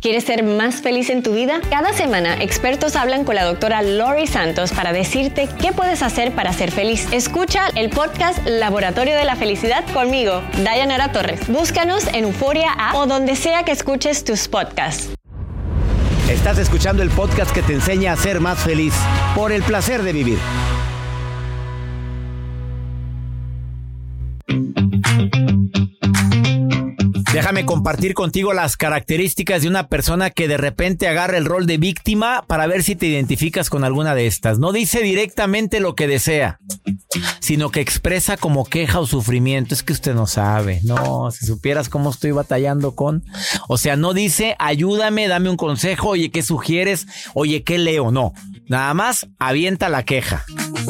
¿Quieres ser más feliz en tu vida? Cada semana, expertos hablan con la doctora Lori Santos para decirte qué puedes hacer para ser feliz. Escucha el podcast Laboratorio de la Felicidad conmigo, Dayanara Torres. Búscanos en Euforia App o donde sea que escuches tus podcasts. Estás escuchando el podcast que te enseña a ser más feliz por el placer de vivir. Déjame compartir contigo las características de una persona que de repente agarra el rol de víctima para ver si te identificas con alguna de estas. No dice directamente lo que desea, sino que expresa como queja o sufrimiento. Es que usted no sabe. No, si supieras cómo estoy batallando con... O sea, no dice, ayúdame, dame un consejo, oye, ¿qué sugieres? Oye, ¿qué leo? No, nada más avienta la queja.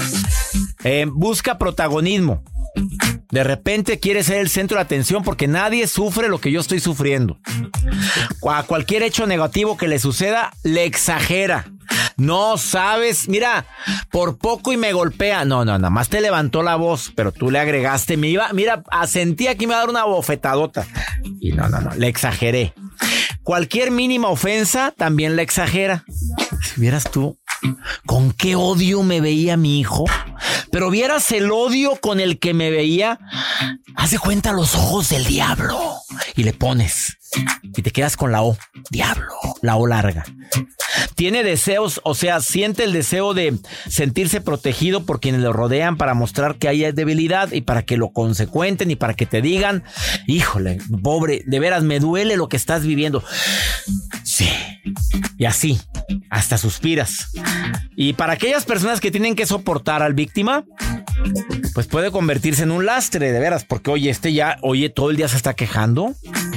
Busca protagonismo. De repente quiere ser el centro de atención porque nadie sufre lo que yo estoy sufriendo. A cualquier hecho negativo que le suceda, le exagera. No sabes, mira, por poco y me golpea. No, nada más te levantó la voz, pero tú le agregaste. Sentía que me iba a dar una bofetadota. Y no, le exageré. Cualquier mínima ofensa también la exagera. Si vieras tú con qué odio me veía mi hijo, pero vieras el odio con el que me veía, haz de cuenta los ojos del diablo y le pones y te quedas con la O, diablo, la O larga. Tiene deseos, o sea, siente el deseo de sentirse protegido por quienes lo rodean para mostrar que hay debilidad y para que lo consecuenten y para que te digan, híjole, pobre, de veras me duele lo que estás viviendo. Sí, y así, hasta suspiras. Y para aquellas personas que tienen que soportar al víctima, pues puede convertirse en un lastre, de veras, porque oye, todo el día se está quejando.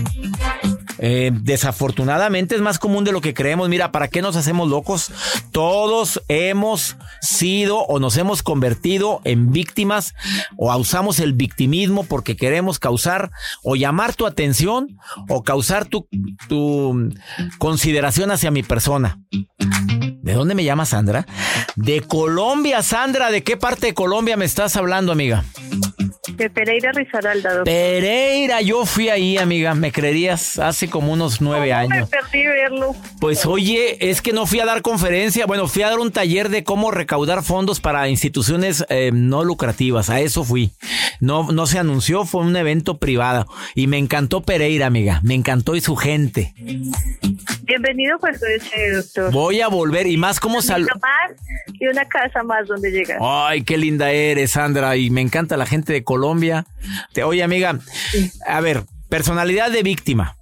Desafortunadamente es más común de lo que creemos. Mira, ¿para qué nos hacemos locos? Todos hemos sido o nos hemos convertido en víctimas o usamos el victimismo porque queremos causar o llamar tu atención o causar tu consideración hacia mi persona. ¿De dónde me llamas, Sandra? De Colombia, Sandra. ¿De qué parte de Colombia me estás hablando, amiga? De Pereira, Risaralda, doctor. Pereira, yo fui ahí, amiga, ¿me creerías? Hace como unos 9 años. Me perdí verlo. Pues oye, es que no fui a dar conferencia, fui a dar un taller de cómo recaudar fondos para instituciones no lucrativas, a eso fui. No se anunció, fue un evento privado y me encantó Pereira, amiga, me encantó y su gente. Bienvenido cuando desee, doctor. Voy a volver y más como y una casa más donde llegar. Ay, qué linda eres, Sandra, y me encanta la gente de Colombia. Oye, amiga, a ver, personalidad de víctima.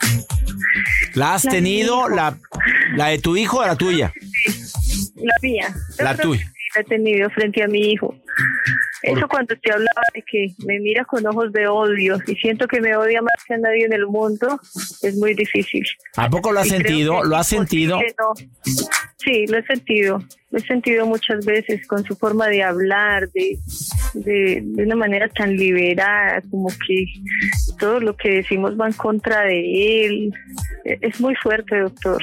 ¿La has tenido, la de tu hijo o la tuya? La mía. La tuya. Sí, la he tenido frente a mi hijo. Eso cuando te hablaba de que me mira con ojos de odio y siento que me odia más que a nadie en el mundo, es muy difícil. ¿A poco lo has sentido? ¿Lo has sentido? No. Sí, lo he sentido. Lo he sentido muchas veces con su forma de hablar, de una manera tan liberada, como que todo lo que decimos va en contra de él. Es muy fuerte, doctor.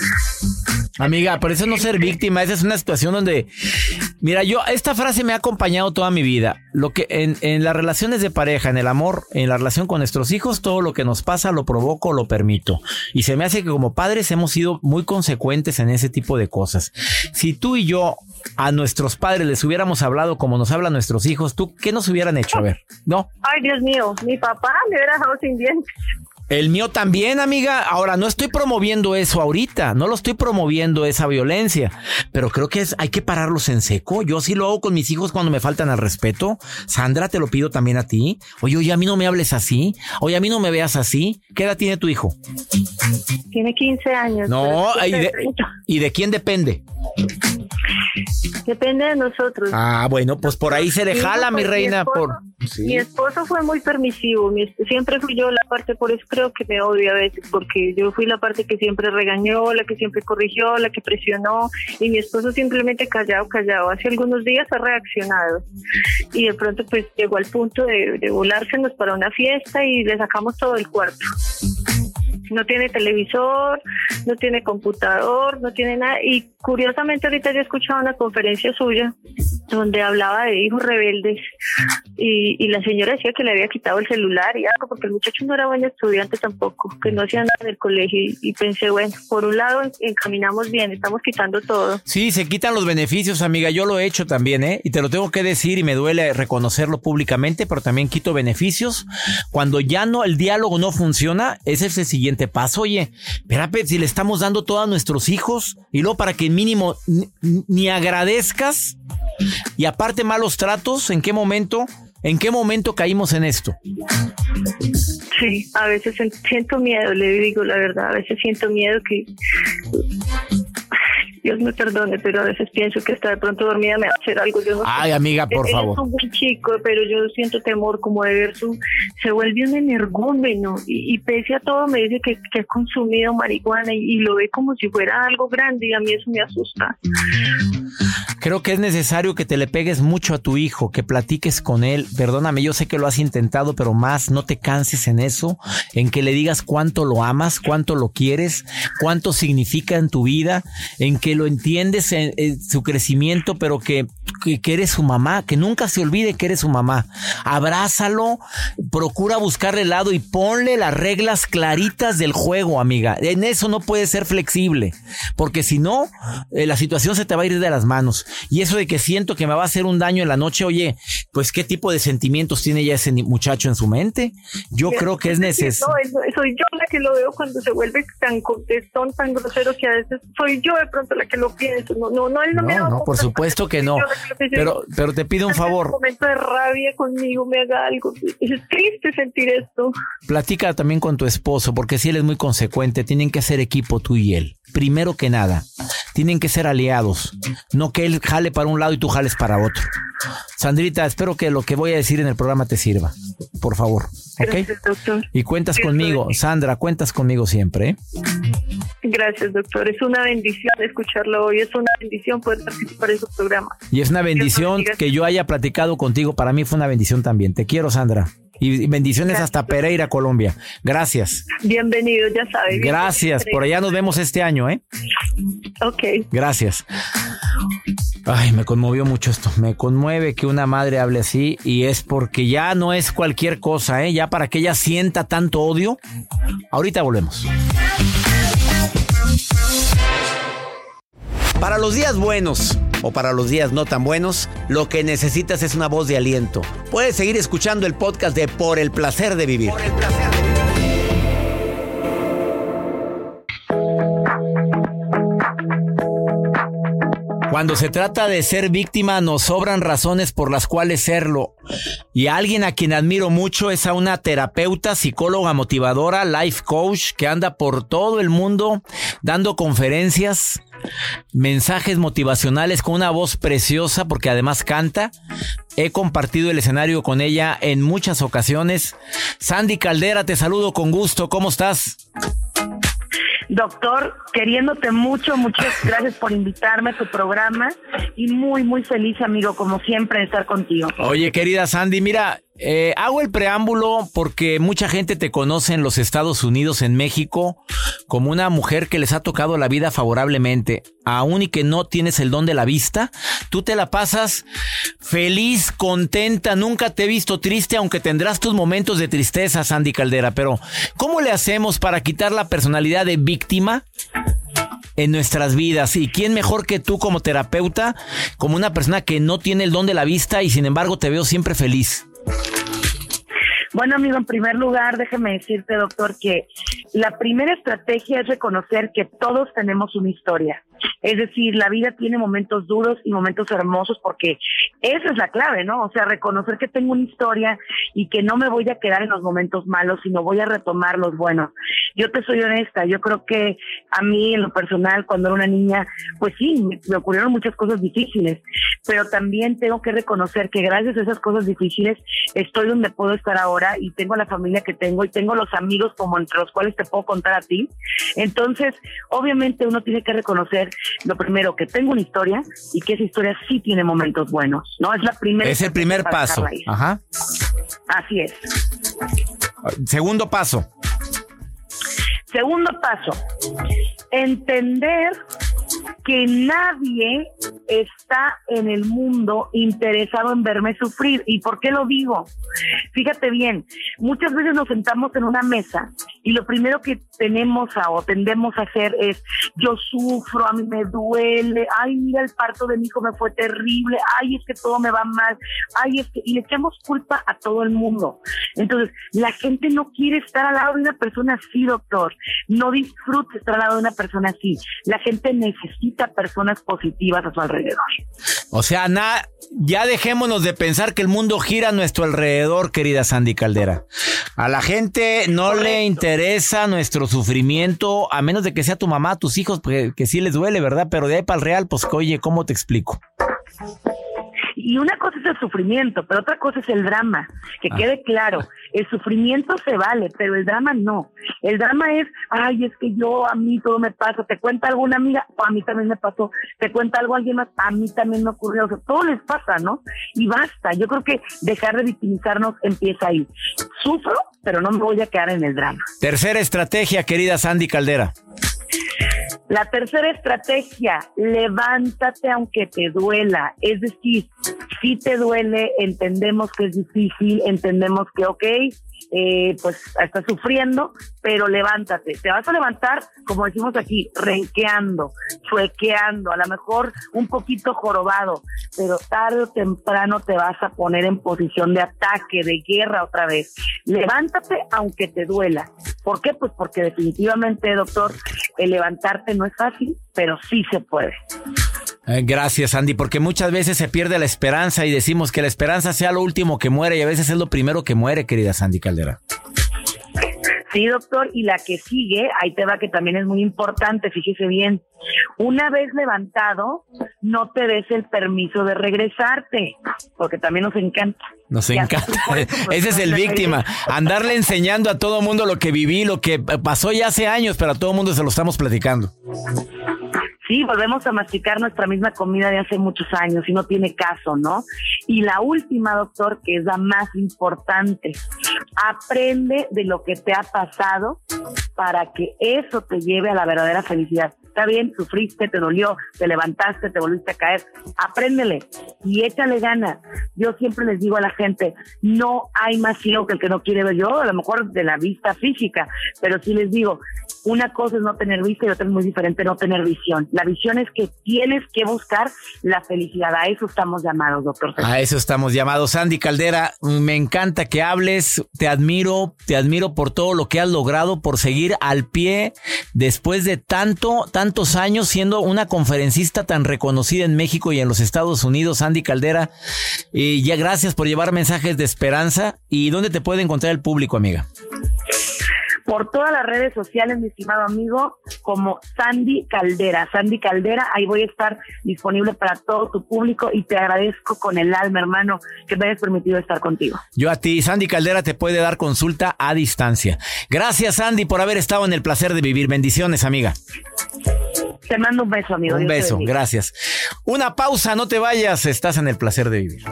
Amiga, por eso no ser víctima, esa es una situación donde... Mira, esta frase me ha acompañado toda mi vida. Lo que en las relaciones de pareja, en el amor, en la relación con nuestros hijos, todo lo que nos pasa lo provoco, lo permito. Y se me hace que como padres hemos sido muy consecuentes en ese tipo de cosas. Si tú y yo a nuestros padres les hubiéramos hablado como nos hablan nuestros hijos, ¿tú qué nos hubieran hecho? A ver, ¿no? Ay, Dios mío, mi papá me hubiera dejado sin dientes. El mío también, amiga. Ahora, no estoy promoviendo eso ahorita. No lo estoy promoviendo, esa violencia. Pero creo que hay que pararlos en seco. Yo sí lo hago con mis hijos cuando me faltan al respeto. Sandra, te lo pido también a ti. Oye, a mí no me hables así. Oye, a mí no me veas así. ¿Qué edad tiene tu hijo? Tiene 15 años. No, ¿y de quién depende? Depende de nosotros. Ah, bueno, pues por ahí se le jala, mi reina. Mi esposo fue muy permisivo. Siempre fui yo la parte, por eso creo que me odio a veces, porque yo fui la parte que siempre regañó, la que siempre corrigió, la que presionó, y mi esposo simplemente callado. Hace algunos días ha reaccionado y de pronto pues llegó al punto de volársenos para una fiesta y le sacamos todo el cuarto. No tiene televisor, no tiene computador, no tiene nada. Y curiosamente ahorita yo he escuchado una conferencia suya donde hablaba de hijos rebeldes y la señora decía que le había quitado el celular y algo, porque el muchacho no era buen estudiante tampoco, que no hacía nada en el colegio y pensé, bueno, por un lado encaminamos bien, estamos quitando todo. Sí, se quitan los beneficios, amiga, yo lo he hecho también, y te lo tengo que decir y me duele reconocerlo públicamente, pero también quito beneficios. Cuando ya no, el diálogo no funciona, ese es el siguiente paso. Oye, espérate, si le estamos dando todo a nuestros hijos y luego para que mínimo ni agradezcas y aparte malos tratos, ¿en qué momento caímos en esto? Sí, a veces siento miedo, le digo la verdad, a veces siento miedo que... Dios me perdone, pero a veces pienso que está de pronto dormida me va a hacer algo. Yo no Ay, sé. Amiga, por favor. Es un buen chico, pero yo siento temor como de ver se vuelve un energúmeno y pese a todo me dice que ha consumido marihuana y lo ve como si fuera algo grande y a mí eso me asusta. Creo que es necesario que te le pegues mucho a tu hijo, que platiques con él. Perdóname, yo sé que lo has intentado, pero más no te canses en eso, en que le digas cuánto lo amas, cuánto lo quieres, cuánto significa en tu vida, en que lo entiendes en su crecimiento, pero que eres su mamá, que nunca se olvide que eres su mamá. Abrázalo, procura buscarle el lado y ponle las reglas claritas del juego, amiga. En eso no puedes ser flexible, porque si no, la situación se te va a ir de las manos. Y eso de que siento que me va a hacer un daño en la noche, oye, pues ¿qué tipo de sentimientos tiene ya ese muchacho en su mente? Yo creo que es necesario. Soy yo la que lo veo cuando se vuelve tan contestón, tan grosero, que a veces soy yo de pronto la que lo pienso. No, por supuesto que no. Pero te pido un favor. En un momento de rabia conmigo me haga algo. Es triste sentir esto. Platica también con tu esposo, porque si él es muy consecuente, tienen que hacer equipo tú y él. Primero que nada, tienen que ser aliados, no que él jale para un lado y tú jales para otro. Sandrita, espero que lo que voy a decir en el programa te sirva, por favor, ¿ok? Gracias, doctor. Y cuentas conmigo, Sandra, cuentas conmigo siempre, ¿eh? Gracias, doctor. Es una bendición escucharlo hoy, es una bendición poder participar en su programa. Y es una bendición que yo haya platicado contigo, para mí fue una bendición también. Te quiero, Sandra. Y bendiciones hasta Pereira, Colombia. Gracias. Bienvenido, ya sabes. Gracias. Por allá nos vemos este año, ¿eh? Ok. Gracias. Ay, me conmovió mucho esto. Me conmueve que una madre hable así y es porque ya no es cualquier cosa, ¿eh? Ya para que ella sienta tanto odio. Ahorita volvemos. Para los días buenos o para los días no tan buenos, lo que necesitas es una voz de aliento. Puedes seguir escuchando el podcast de Por el Placer de Vivir. Por el placer de vivir. Cuando se trata de ser víctima, nos sobran razones por las cuales serlo. Y alguien a quien admiro mucho es a una terapeuta, psicóloga motivadora, life coach, que anda por todo el mundo dando conferencias, mensajes motivacionales con una voz preciosa porque además canta. He compartido el escenario con ella en muchas ocasiones. Sandy Caldera, te saludo con gusto. ¿Cómo estás? Doctor, queriéndote mucho, muchas gracias por invitarme a tu programa y muy, muy feliz, amigo, como siempre, de estar contigo. Oye, querida Sandy, mira, hago el preámbulo porque mucha gente te conoce en los Estados Unidos, en México, como una mujer que les ha tocado la vida favorablemente. Aún y que no tienes el don de la vista, tú te la pasas feliz, contenta, nunca te he visto triste, aunque tendrás tus momentos de tristeza, Sandy Caldera. Pero, ¿cómo le hacemos para quitar la personalidad de víctima en nuestras vidas? ¿Y quién mejor que tú como terapeuta, como una persona que no tiene el don de la vista y sin embargo te veo siempre feliz? Bueno, amigo, en primer lugar, déjeme decirte, doctor, que la primera estrategia es reconocer que todos tenemos una historia. Es decir, la vida tiene momentos duros y momentos hermosos, porque esa es la clave, ¿no? O sea, reconocer que tengo una historia y que no me voy a quedar en los momentos malos, sino voy a retomar los buenos. Yo te soy honesta, yo creo que a mí, en lo personal, cuando era una niña, pues sí, me ocurrieron muchas cosas difíciles, pero también tengo que reconocer que gracias a esas cosas difíciles estoy donde puedo estar ahora y tengo la familia que tengo y tengo los amigos como entre los cuales te puedo contar a ti. Entonces, obviamente uno tiene que reconocer lo primero, que tengo una historia y que esa historia sí tiene momentos buenos, ¿no? Es la primera. Es el primer paso. Ajá. Así es. Segundo paso. Segundo paso, entender que nadie está en el mundo interesado en verme sufrir. ¿Y por qué lo digo? Fíjate bien, muchas veces nos sentamos en una mesa y lo primero que tendemos a hacer es: yo sufro, a mí me duele, ay, mira, el parto de mi hijo me fue terrible, ay, es que todo me va mal, ay, es que... y le echamos culpa a todo el mundo. Entonces, la gente no quiere estar al lado de una persona así, doctor. No disfruta estar al lado de una persona así. La gente necesita personas positivas a su alrededor. O sea, ya dejémonos de pensar que el mundo gira a nuestro alrededor, querida Sandy Caldera. A la gente no le interesa nuestro sufrimiento, a menos de que sea tu mamá, tus hijos, que sí les duele, ¿verdad? Pero de ahí para el real, pues oye, ¿cómo te explico? Y una cosa es el sufrimiento, pero otra cosa es el drama. Que quede claro, el sufrimiento se vale, pero el drama no. El drama es: ay, es que a mí todo me pasa. ¿Te cuenta alguna amiga? O a mí también me pasó. ¿Te cuenta algo alguien más? A mí también me ocurrió. O sea, todo les pasa, ¿no? Y basta. Yo creo que dejar de victimizarnos empieza ahí. Sufro, pero no me voy a quedar en el drama. Tercera estrategia, querida Sandy Caldera. La tercera estrategia: levántate aunque te duela. Es decir, si te duele, entendemos que es difícil, entendemos que pues estás sufriendo, pero levántate. Te vas a levantar, como decimos aquí, renqueando, chuequeando, a lo mejor un poquito jorobado, pero tarde o temprano te vas a poner en posición de ataque, de guerra otra vez. Levántate aunque te duela. ¿Por qué? Pues porque definitivamente, doctor, el levantarte no es fácil, pero sí se puede. Gracias, Andy, porque muchas veces se pierde la esperanza y decimos que la esperanza sea lo último que muere, y a veces es lo primero que muere, querida Sandy Caldera. Sí, doctor, y la que sigue, ahí te va, que también es muy importante, fíjese bien. Una vez levantado, no te des el permiso de regresarte, porque también nos encanta. Nos encanta. Ese es el víctima. Andarle enseñando a todo mundo lo que viví, lo que pasó ya hace años, pero a todo mundo se lo estamos platicando. Sí, volvemos a masticar nuestra misma comida de hace muchos años y no tiene caso, ¿no? Y la última, doctor, que es la más importante: aprende de lo que te ha pasado para que eso te lleve a la verdadera felicidad. Está bien, sufriste, te dolió, te levantaste, te volviste a caer. Apréndele y échale ganas. Yo siempre les digo a la gente: no hay más ciego que el que no quiere ver. Yo, a lo mejor de la vista física, pero sí les digo, una cosa es no tener vista y otra es muy diferente no tener visión. La visión es que tienes que buscar la felicidad. A eso estamos llamados, doctor. A eso estamos llamados. Sandy Caldera, me encanta que hables. Te admiro por todo lo que has logrado, por seguir al pie después de tantos años siendo una conferencista tan reconocida en México y en los Estados Unidos. Sandy Caldera, y ya gracias por llevar mensajes de esperanza. ¿Y dónde te puede encontrar el público, amiga? Por todas las redes sociales, mi estimado amigo, como Sandy Caldera. Sandy Caldera, ahí voy a estar disponible para todo tu público y te agradezco con el alma, hermano, que me hayas permitido estar contigo. Yo a ti. Sandy Caldera te puede dar consulta a distancia. Gracias, Sandy, por haber estado en el placer de vivir. Bendiciones, amiga. Te mando un beso, amigo. Un beso, gracias. Una pausa, no te vayas, estás en el placer de vivir.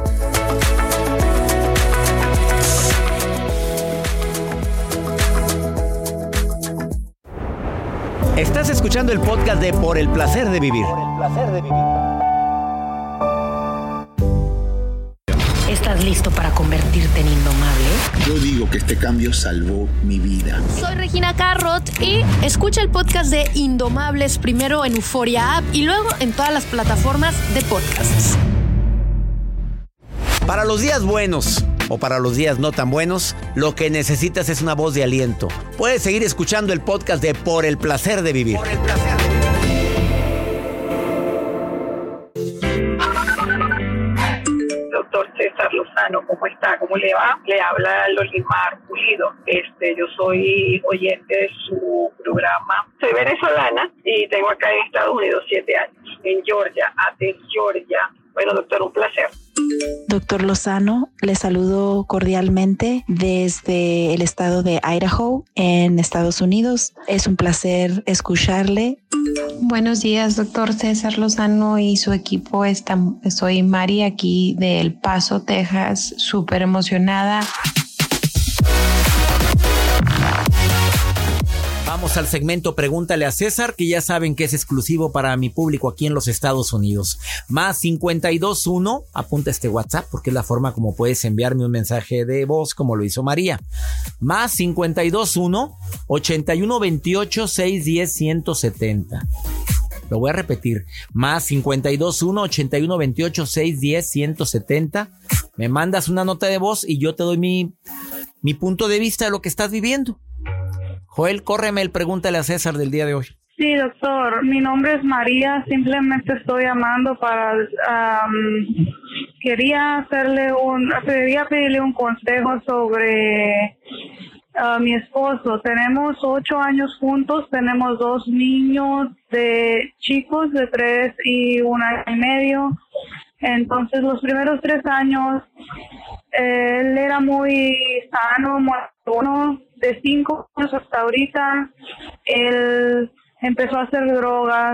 Estás escuchando el podcast de Por el placer de vivir. ¿Estás listo para convertirte en indomable? Yo digo que este cambio salvó mi vida. Soy Regina Carrot y escucha el podcast de Indomables primero en Euforia App y luego en todas las plataformas de podcasts. Para los días buenos o para los días no tan buenos, lo que necesitas es una voz de aliento. Puedes seguir escuchando el podcast de Por el placer de vivir. Doctor César Lozano, ¿cómo está? ¿Cómo le va? Le habla Lolimar Pulido. Yo soy oyente de su programa. Soy venezolana y tengo acá en Estados Unidos 7 años, en Georgia, Athens, Georgia. Bueno, doctor, un placer. Doctor Lozano, le saludo cordialmente desde el estado de Idaho, en Estados Unidos. Es un placer escucharle. Buenos días, doctor César Lozano y su equipo. Soy Mari, aquí de El Paso, Texas, súper emocionada. Vamos al segmento Pregúntale a César, que ya saben que es exclusivo para mi público aquí en los Estados Unidos. Más 521, apunta este WhatsApp porque es la forma como puedes enviarme un mensaje de voz como lo hizo María. Más 521 8128 610 170. Lo voy a repetir. Más 521 8128 610 170. Me mandas una nota de voz y yo te doy mi punto de vista de lo que estás viviendo. Joel, córreme el Pregúntale a César del día de hoy. Sí, doctor. Mi nombre es María. Simplemente estoy llamando para... quería pedirle un consejo sobre mi esposo. Tenemos 8 años juntos. Tenemos 2 niños chicos de 3 y 1 año y medio. Entonces, los primeros 3 años, él era muy sano, muy bueno. De 5 años hasta ahorita, él empezó a hacer drogas.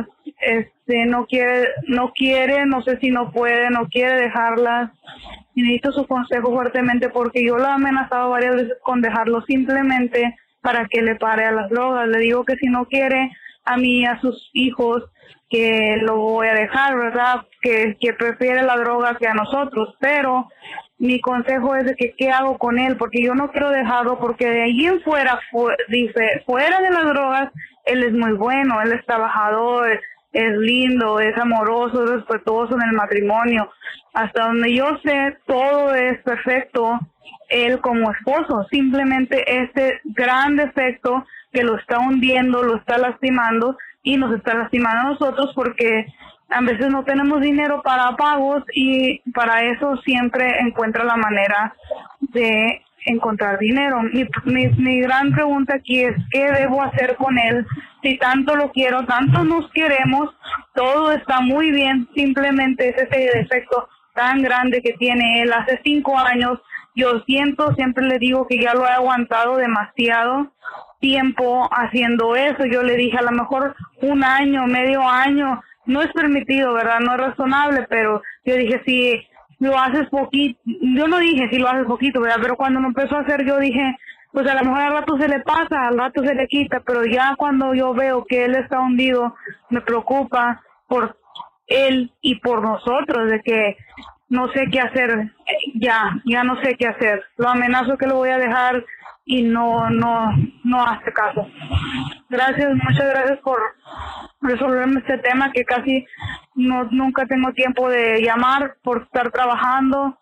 No quiere, no sé si no puede, no quiere dejarlas. Y necesito su consejo fuertemente porque yo lo he amenazado varias veces con dejarlo simplemente para que le pare a las drogas. Le digo que si no quiere a mí y a sus hijos, que lo voy a dejar, ¿verdad? Que prefiere la droga que a nosotros, pero mi consejo es de que qué hago con él, porque yo no quiero dejarlo, porque de ahí en fuera, fuera de las drogas, él es muy bueno, él es trabajador, es lindo, es amoroso, es respetuoso en el matrimonio. Hasta donde yo sé, todo es perfecto, él como esposo. Simplemente este gran defecto que lo está hundiendo, lo está lastimando y nos está lastimando a nosotros porque a veces no tenemos dinero para pagos y para eso siempre encuentra la manera de encontrar dinero. Mi gran pregunta aquí es, ¿qué debo hacer con él? Si tanto lo quiero, tanto nos queremos, todo está muy bien, simplemente es ese defecto tan grande que tiene él. Hace 5 años, yo siempre le digo que ya lo he aguantado demasiado tiempo haciendo eso. Yo le dije, a lo mejor 1 año, medio año, no es permitido, ¿verdad? No es razonable, pero yo dije, si lo haces poquito, yo no dije si lo haces poquito, ¿verdad? Pero cuando lo empezó a hacer, yo dije, pues a lo mejor al rato se le pasa, al rato se le quita, pero ya cuando yo veo que él está hundido, me preocupa por él y por nosotros, de que no sé qué hacer, ya no sé qué hacer. Lo amenazo que lo voy a dejar y no hace caso. Gracias, muchas gracias por resolverme este tema que casi nunca tengo tiempo de llamar por estar trabajando,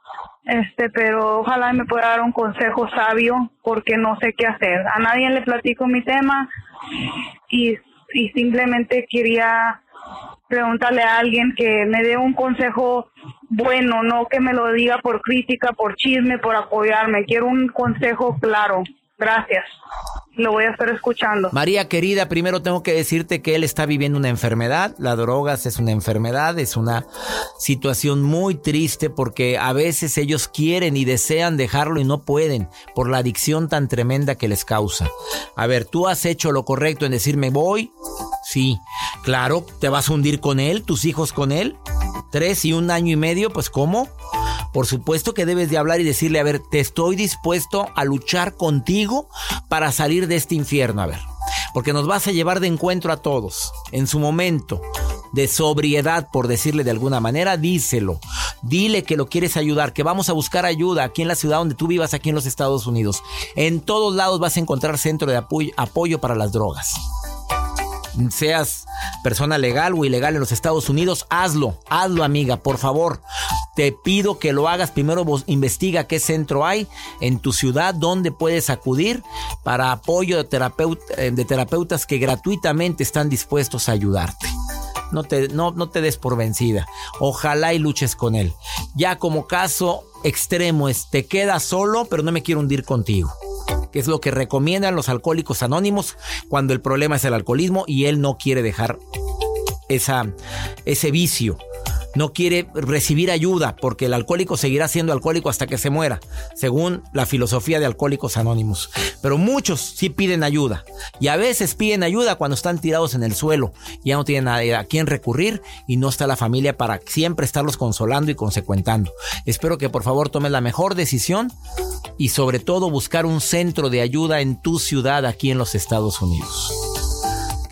pero ojalá me pueda dar un consejo sabio porque no sé qué hacer. A nadie le platico mi tema y simplemente quería preguntarle a alguien que me dé un consejo bueno, no que me lo diga por crítica, por chisme, por apoyarme. Quiero un consejo claro. Gracias. Lo voy a estar escuchando. María querida, primero tengo que decirte que él está viviendo una enfermedad. La drogas es una enfermedad, es una situación muy triste porque a veces ellos quieren y desean dejarlo y no pueden por la adicción tan tremenda que les causa. A ver, ¿tú has hecho lo correcto en decirme voy? Sí, claro, ¿te vas a hundir con él? ¿Tus hijos con él? 3 y 1 año y medio, pues ¿cómo? Por supuesto que debes de hablar y decirle, a ver, te estoy dispuesto a luchar contigo para salir de este infierno, a ver. Porque nos vas a llevar de encuentro a todos. En su momento de sobriedad, por decirle de alguna manera, díselo. Dile que lo quieres ayudar, que vamos a buscar ayuda aquí en la ciudad donde tú vivas, aquí en los Estados Unidos. En todos lados vas a encontrar centro de apoyo para las drogas. Seas persona legal o ilegal en los Estados Unidos, hazlo amiga, por favor. Te pido que lo hagas. Primero investiga qué centro hay en tu ciudad donde puedes acudir para apoyo de terapeutas que gratuitamente están dispuestos a ayudarte. No te des por vencida. Ojalá y luches con él. Ya como caso extremo te quedas solo, pero no me quiero hundir contigo. Que es lo que recomiendan los alcohólicos anónimos cuando el problema es el alcoholismo y él no quiere dejar ese vicio. No quiere recibir ayuda porque el alcohólico seguirá siendo alcohólico hasta que se muera, según la filosofía de Alcohólicos Anónimos. Pero muchos sí piden ayuda y a veces piden ayuda cuando están tirados en el suelo. Ya no tienen a quién recurrir y no está la familia para siempre estarlos consolando y consecuentando. Espero que por favor tomes la mejor decisión y sobre todo buscar un centro de ayuda en tu ciudad aquí en los Estados Unidos.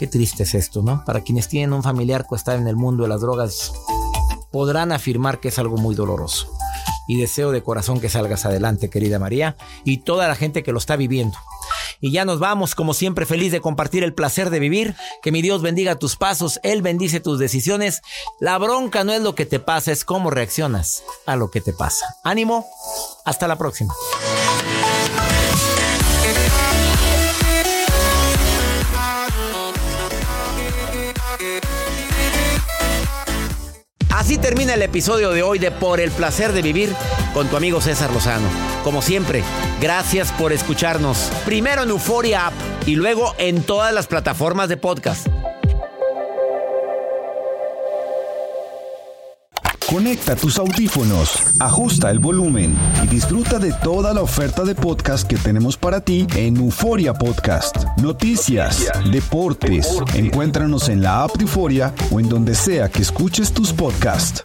Qué triste es esto, ¿no? Para quienes tienen un familiar que está en el mundo de las drogas, podrán afirmar que es algo muy doloroso. Y deseo de corazón que salgas adelante, querida María, y toda la gente que lo está viviendo. Y ya nos vamos, como siempre, feliz de compartir el placer de vivir. Que mi Dios bendiga tus pasos, Él bendice tus decisiones. La bronca no es lo que te pasa, es cómo reaccionas a lo que te pasa. ¡Ánimo! Hasta la próxima. Así termina el episodio de hoy de Por el Placer de Vivir con tu amigo César Lozano. Como siempre, gracias por escucharnos. Primero en Euforia App y luego en todas las plataformas de podcast. Conecta tus audífonos, ajusta el volumen y disfruta de toda la oferta de podcast que tenemos para ti en Euforia Podcast. Noticias, deportes, encuéntranos en la app de Euforia o en donde sea que escuches tus podcasts.